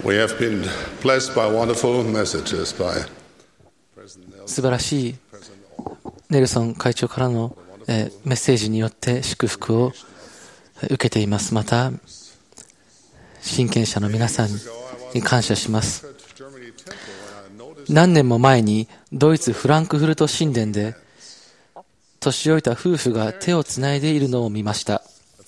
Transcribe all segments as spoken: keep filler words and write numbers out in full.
We have been blessed by wonderful messages by 素晴らしいネルソン会長からのメッセージによって祝福を受けています。また親権者の皆さんに感謝します。何年も前にドイツフランクフルト神殿で年老いた夫婦が手をつないでいるのを見ました。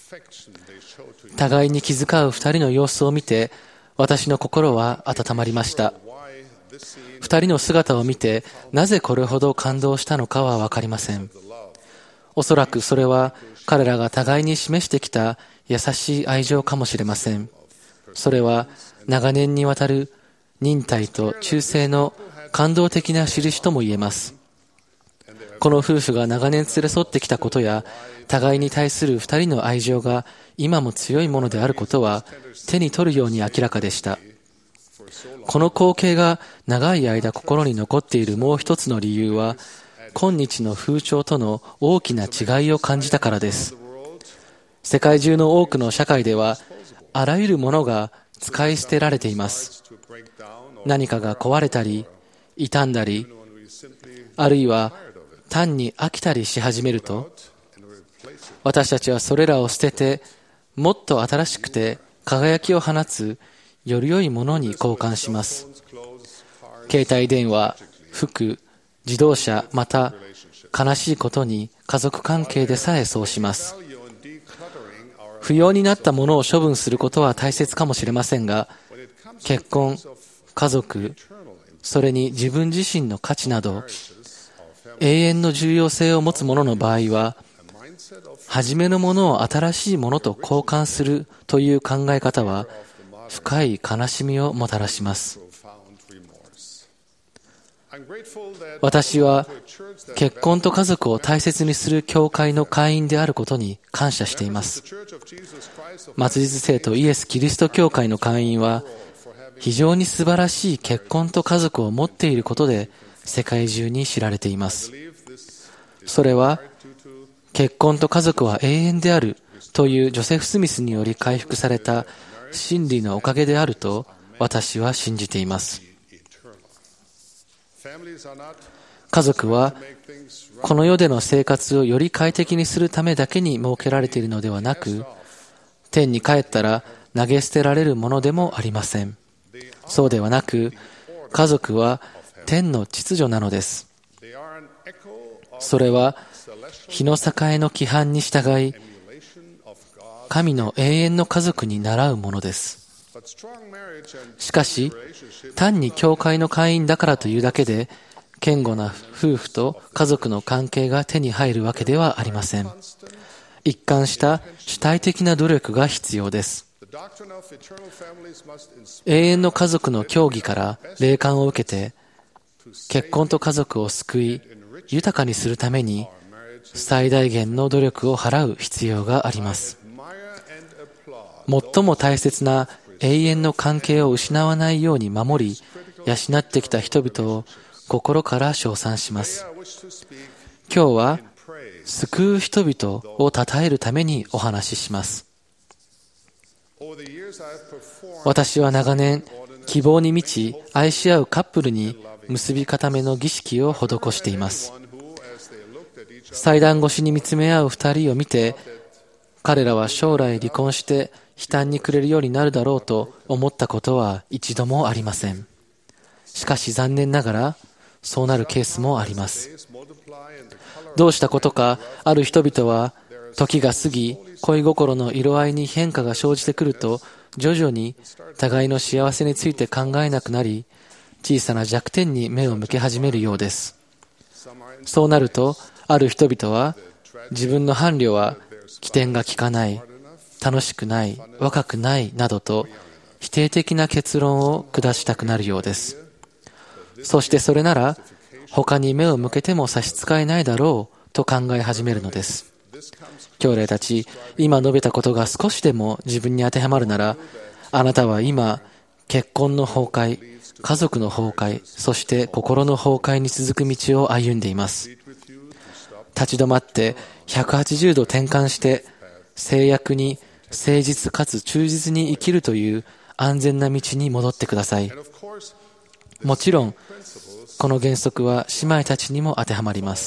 互いに気遣う二人の様子を見て私の心は温まりました。二人の姿を見てなぜこれほど感動したのかは分かりません。おそらくそれは彼らが互いに示してきた優しい愛情かもしれません。それは長年にわたる忍耐と忠誠の感動的な印とも言えます。この夫婦が長年連れ添ってきたことや互いに対する二人の愛情が今も強いものであることは手に取るように明らかでした。この光景が長い間心に残っているもう一つの理由は今日の風潮との大きな違いを感じたからです。世界中の多くの社会ではあらゆるものが使い捨てられています。何かが壊れたり傷んだりあるいは単に飽きたりし始めると私たちはそれらを捨ててもっと新しくて輝きを放つより良いものに交換します。携帯電話、服、自動車、また悲しいことに家族関係でさえそうします。不要になったものを処分することは大切かもしれませんが、結婚、家族、それに自分自身の価値など永遠の重要性を持つものの場合は、初めのものを新しいものと交換するという考え方は深い悲しみをもたらします。私は結婚と家族を大切にする教会の会員であることに感謝しています。末日聖徒イエス・キリスト教会の会員は非常に素晴らしい結婚と家族を持っていることで世界中に知られています。それは結婚と家族は永遠であるというジョセフ・スミスにより回復された真理のおかげであると私は信じています。家族はこの世での生活をより快適にするためだけに設けられているのではなく、天に帰ったら投げ捨てられるものでもありません。そうではなく、家族は天の秩序なのです。それは日の栄の規範に従い、神の永遠の家族に倣うものです。しかし、単に教会の会員だからというだけで、堅固な夫婦と家族の関係が手に入るわけではありません。一貫した主体的な努力が必要です。永遠の家族の教義から霊感を受けて、結婚と家族を救い、豊かにするために、最大限の努力を払う必要があります。最も大切な永遠の関係を失わないように守り、養ってきた人々を心から称賛します。今日は、救う人々を称えるためにお話しします。私は長年、希望に満ち、愛し合うカップルに結び固めの儀式を施しています。祭壇越しに見つめ合う二人を見て、彼らは将来離婚して悲嘆に暮れるようになるだろうと思ったことは一度もありません。しかし残念ながら、そうなるケースもあります。どうしたことか、ある人々は、時が過ぎ、恋心の色合いに変化が生じてくると、徐々に互いの幸せについて考えなくなり、小さな弱点に目を向け始めるようです。そうなると、ある人々は、自分の伴侶は起点が効かない、楽しくない、若くないなどと否定的な結論を下したくなるようです。そしてそれなら他に目を向けても差し支えないだろうと考え始めるのです。兄弟たち、今述べたことが少しでも自分に当てはまるなら、あなたは今結婚の崩壊、家族の崩壊、そして心の崩壊に続く道を歩んでいます。立ち止まってひゃくはちじゅうど転換して制約に誠実かつ忠実に生きるという安全な道に戻ってください。もちろん、この原則は姉妹たちにも当てはまります。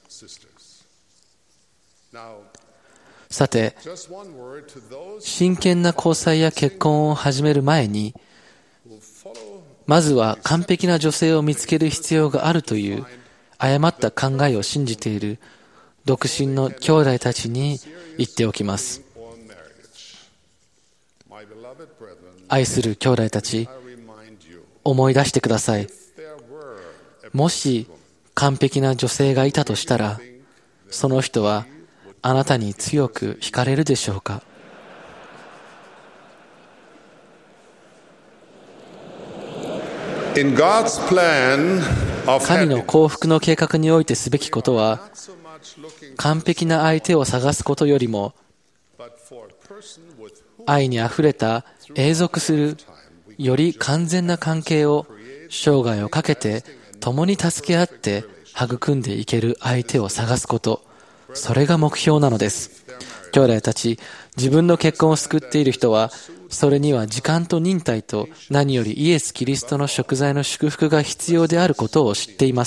さて、真剣な交際や結婚を始める前に、まずは完璧な女性を見つける必要があるという誤った考えを信じている独身の兄弟たちに言っておきます。愛する兄弟たち、思い出してください。もし完璧な女性がいたとしたら、その人はあなたに強く惹かれるでしょうか。神の幸福の計画においてすべきことは、完璧な相手を探すことよりも、愛にあふれた永続するより完全な関係を生涯をかけて共に助け合って育んでいける相手を探すこと、それが目標なのです。兄弟たち、自分の結婚を救っている人は、それには時間と忍耐と何よりイエス・キリストの贖罪の祝福が必要であることを知っています。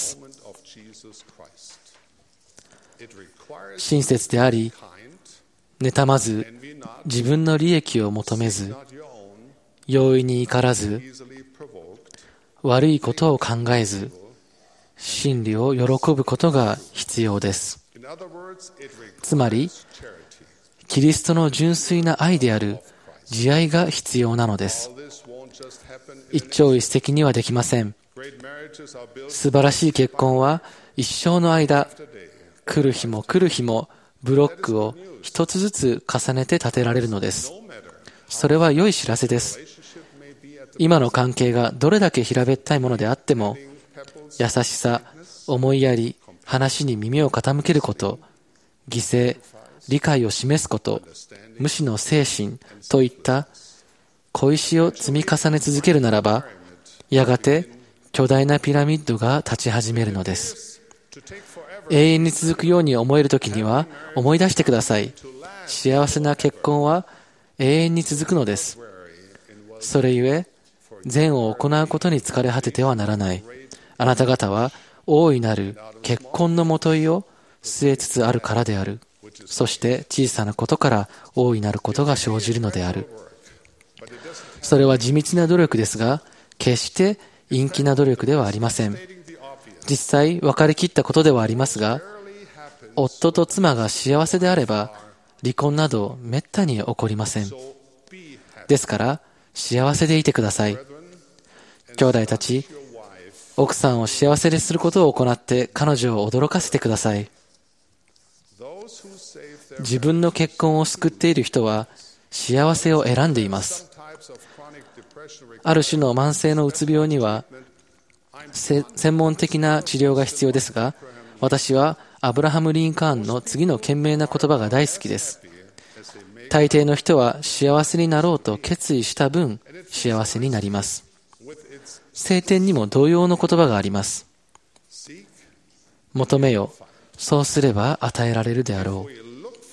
親切であり、妬まず、自分の利益を求めず、容易に怒らず、悪いことを考えず、真理を喜ぶことが必要です。つまり、キリストの純粋な愛である慈愛が必要なのです。一朝一夕にはできません。素晴らしい結婚は一生の間、来る日も来る日もブロックを一つずつ重ねて建てられるのです。それは良い知らせです。今の関係がどれだけ平べったいものであっても、優しさ、思いやり、話に耳を傾けること、犠牲、理解を示すこと、無私の精神といった小石を積み重ね続けるならば、やがて巨大なピラミッドが立ち始めるのです。永遠に続くように思えるときには思い出してください。幸せな結婚は永遠に続くのです。それゆえ、善を行うことに疲れ果ててはならない。あなた方は大いなる結婚のもといを据えつつあるからである。そして小さなことから大いなることが生じるのである。それは地道な努力ですが、決して陰気な努力ではありません。実際分かりきったことではありますが、夫と妻が幸せであれば離婚などめったに起こりません。ですから幸せでいてください。兄弟たち、奥さんを幸せにすることを行って彼女を驚かせてください。自分の結婚を救っている人は幸せを選んでいます。ある種の慢性のうつ病には専門的な治療が必要ですが、私はアブラハム・リンカーンの次の賢明な言葉が大好きです。大抵の人は幸せになろうと決意した分、幸せになります。聖典にも同様の言葉があります。求めよ、そうすれば与えられるであろう。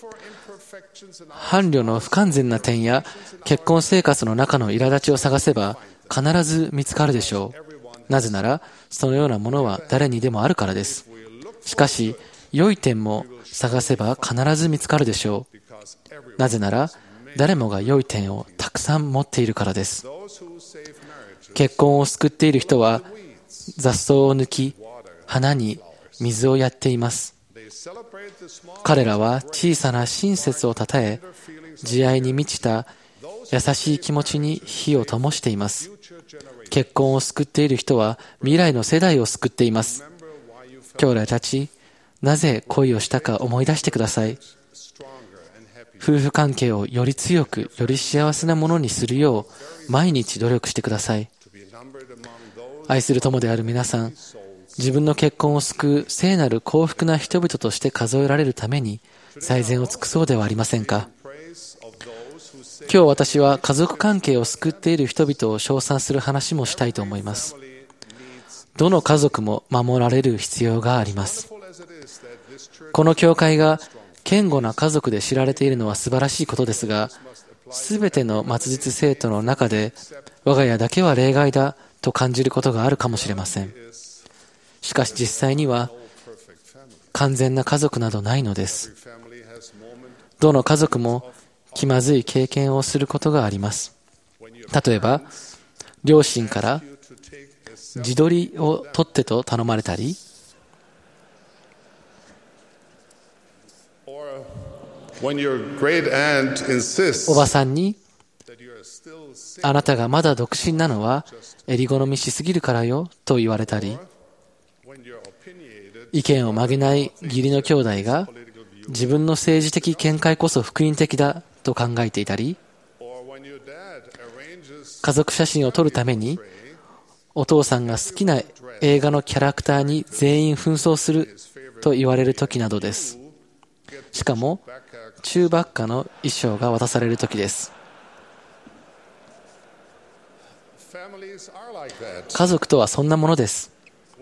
伴侶の不完全な点や結婚生活の中の苛立ちを探せば必ず見つかるでしょう。なぜならそのようなものは誰にでもあるからです。しかし良い点も探せば必ず見つかるでしょう。なぜなら誰もが良い点をたくさん持っているからです。結婚を救っている人は雑草を抜き、花に水をやっています。彼らは小さな親切をたたえ、慈愛に満ちた優しい気持ちに火を灯しています。結婚を救っている人は未来の世代を救っています。兄弟たち、なぜ恋をしたか思い出してください。夫婦関係をより強く、より幸せなものにするよう毎日努力してください。愛する友である皆さん、自分の結婚を救う聖なる幸福な人々として数えられるために最善を尽くそうではありませんか。今日私は家族関係を救っている人々を称賛する話もしたいと思います。どの家族も守られる必要があります。この教会が堅固な家族で知られているのは素晴らしいことですが、 すべての末日生徒の中で、我が家だけは例外だと感じることがあるかもしれません。しかし実際には、完全な家族などないのです。どの家族も気まずい経験をすることがあります。例えば、両親から自撮りを撮ってと頼まれたり、おばさんに、あなたがまだ独身なのは襟好みしすぎるからよと言われたり、意見を曲げない義理の兄弟が自分の政治的見解こそ福音的だと考えていたり、家族写真を撮るためにお父さんが好きな映画のキャラクターに全員扮装すると言われる時などです。しかも中ばっかの衣装が渡される時です。家族とはそんなものです。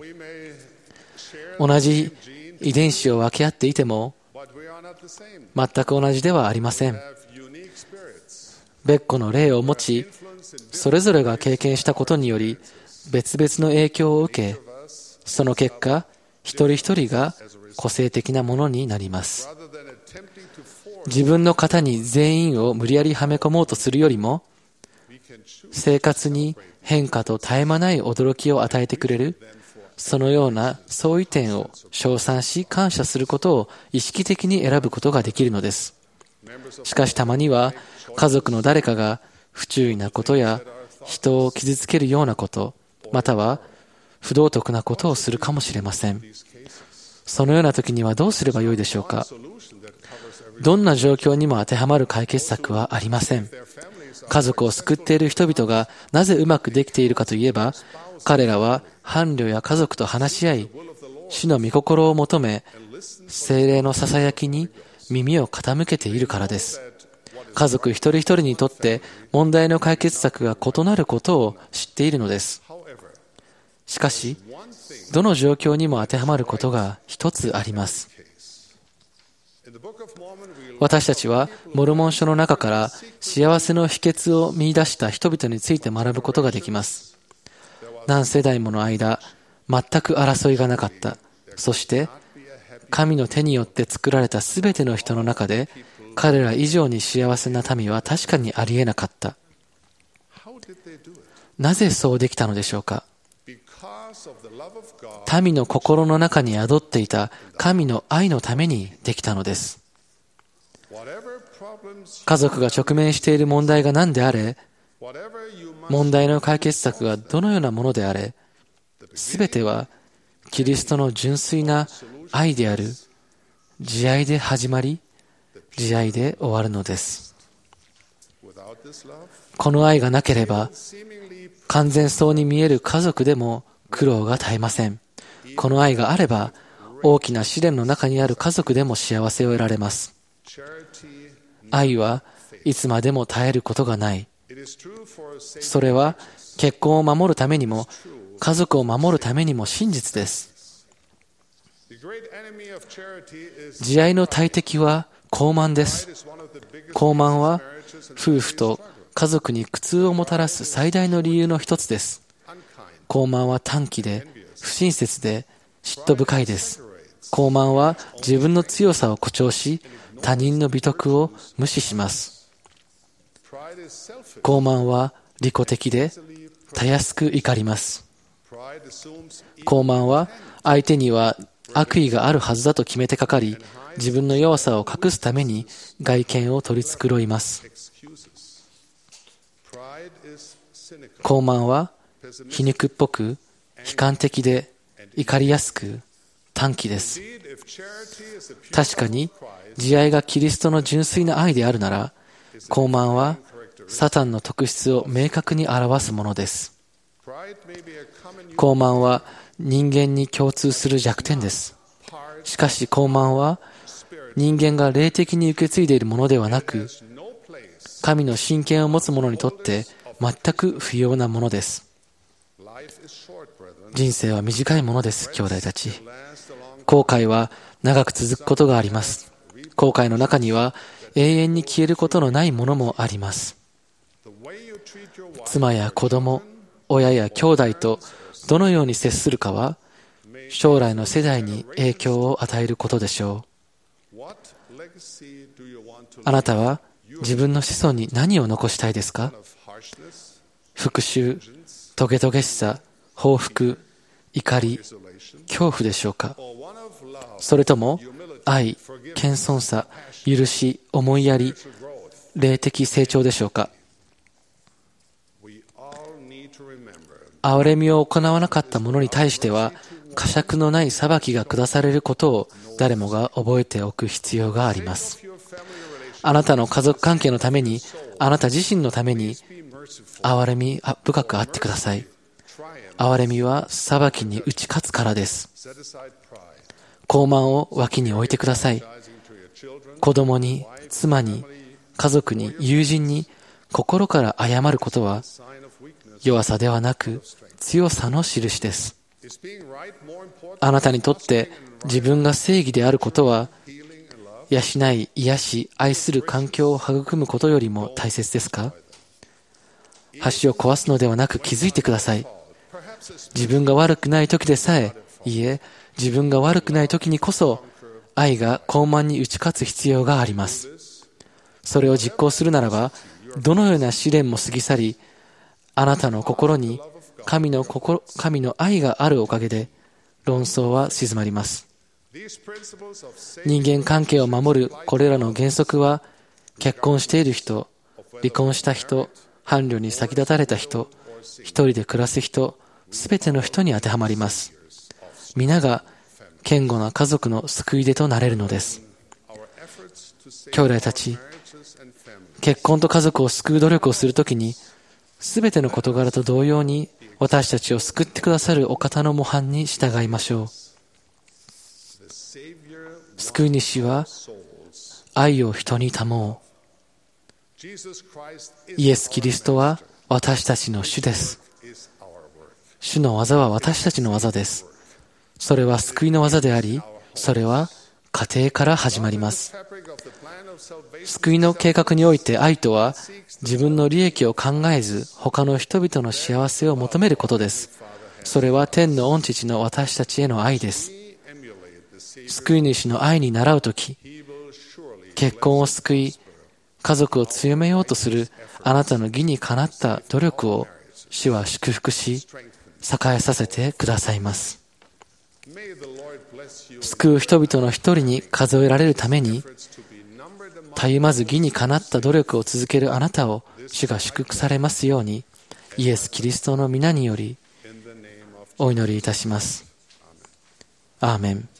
同じ遺伝子を分け合っていても全く同じではありません。別個の霊を持ち、それぞれが経験したことにより別々の影響を受け、その結果一人一人が個性的なものになります。自分の型に全員を無理やりはめ込もうとするよりも、生活に変化と絶え間ない驚きを与えてくれる、そのような相違点を称賛し感謝することを意識的に選ぶことができるのです。しかしたまには家族の誰かが不注意なことや人を傷つけるようなこと、または不道徳なことをするかもしれません。そのような時にはどうすればよいでしょうか。どんな状況にも当てはまる解決策はありません。家族を救っている人々がなぜうまくできているかといえば、彼らは伴侶や家族と話し合い、主の御心を求め、聖霊のささやきに耳を傾けているからです。家族一人一人にとって問題の解決策が異なることを知っているのです。しかし、どの状況にも当てはまることが一つあります。私たちはモルモン書の中から幸せの秘訣を見出した人々について学ぶことができます。何世代もの間、全く争いがなかった。そして、神の手によって作られたすべての人の中で、彼ら以上に幸せな民は確かにありえなかった。なぜそうできたのでしょうか。民の心の中に宿っていた神の愛のためにできたのです。家族が直面している問題が何であれ、問題の解決策がどのようなものであれ、すべてはキリストの純粋な愛である慈愛で始まり、慈愛で終わるのです。この愛がなければ、完全そうに見える家族でも苦労が絶えません。この愛があれば、大きな試練の中にある家族でも幸せを得られます。愛はいつまでも絶えることがない。それは結婚を守るためにも、家族を守るためにも真実です。慈愛の大敵は傲慢です。傲慢は夫婦と家族に苦痛をもたらす最大の理由の一つです。傲慢は短気で不親切で嫉妬深いです。傲慢は自分の強さを誇張し、他人の美徳を無視します。傲慢は利己的でたやすく怒ります。傲慢は相手には悪意があるはずだと決めてかかり、自分の弱さを隠すために外見を取り繕います。傲慢は皮肉っぽく悲観的で怒りやすく短気です。確かに慈愛がキリストの純粋な愛であるなら、傲慢はサタンの特質を明確に表すものです。傲慢は人間に共通する弱点です。しかし傲慢は人間が霊的に受け継いでいるものではなく、神の親権を持つ者にとって全く不要なものです。人生は短いものです、兄弟たち。後悔は長く続くことがあります。後悔の中には永遠に消えることのないものもあります。妻や子供、親や兄弟とどのように接するかは、将来の世代に影響を与えることでしょう。あなたは自分の子孫に何を残したいですか？復讐、トゲトゲしさ、報復、怒り、恐怖でしょうか？それとも愛、謙遜さ、許し、思いやり、霊的成長でしょうか？憐れみを行わなかった者に対しては、呵責のない裁きが下されることを誰もが覚えておく必要があります。あなたの家族関係のために、あなた自身のために、憐れみ深くあってください。憐れみは裁きに打ち勝つからです。傲慢を脇に置いてください。子供に、妻に、家族に、友人に、心から謝ることは、弱さではなく、強さの印です。あなたにとって自分が正義であることは、養い、癒し、愛する環境を育むことよりも大切ですか？橋を壊すのではなく気づいてください。自分が悪くない時でさえ、いいえ、自分が悪くない時にこそ、愛が傲慢に打ち勝つ必要があります。それを実行するならば、どのような試練も過ぎ去り、あなたの心に神の心、神の愛があるおかげで、論争は静まります。人間関係を守るこれらの原則は、結婚している人、離婚した人、伴侶に先立たれた人、一人で暮らす人、すべての人に当てはまります。皆が堅固な家族の救い出となれるのです。兄弟たち、結婚と家族を救う努力をするときに、すべての事柄と同様に私たちを救ってくださるお方の模範に従いましょう。救い主は愛を人に保う。イエス・キリストは私たちの主です。主の技は私たちの技です。それは救いの技であり、それは家庭から始まります。救いの計画において愛とは、自分の利益を考えず、他の人々の幸せを求めることです。それは天の御父の私たちへの愛です。救い主の愛に倣うとき、結婚を救い、家族を強めようとするあなたの義にかなった努力を主は祝福し、栄えさせてくださいます。救う人々の一人に数えられるために、たゆまず義にかなった努力を続けるあなたを主が祝福されますように、イエス・キリストの皆によりお祈りいたします。アーメン。